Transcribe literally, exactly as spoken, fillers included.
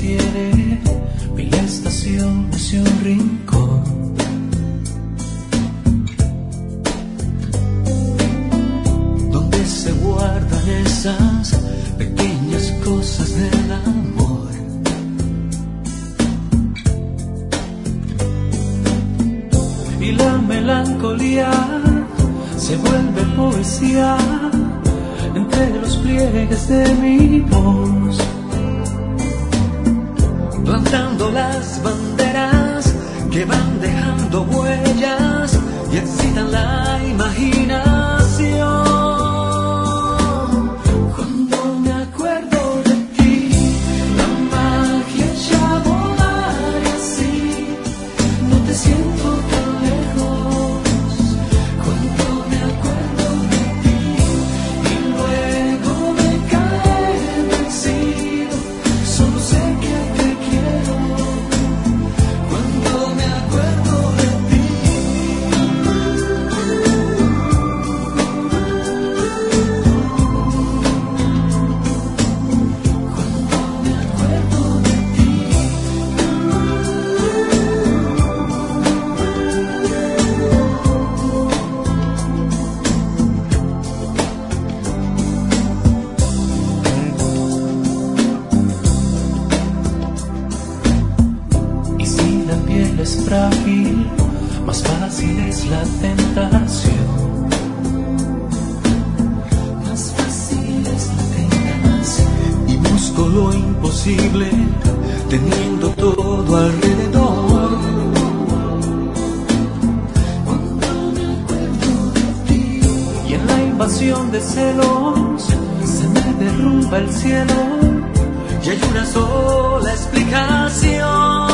tiene mil estaciones y un rincón. Donde se guardan esas pequeñas cosas del amor. Y la melancolía se vuelve poesía entre los pliegues de mi voz, plantando las banderas que van dejando huellas y excitan la imaginación. Cuando me acuerdo de ti, la magia echa a volar y así no te siento tan lejos. Cuando me acuerdo de ti y luego me cae vencido, solo sé que te quiero. Cuando me acuerdo de ti, cuando me acuerdo de ti. Y si la piel es frágil, más fácil es la tentación. Más fácil es la tentación. Y busco lo imposible, teniendo todo alrededor. Cuando me acuerdo de ti, y en la invasión de celos se me derrumba el cielo, y hay una sola explicación.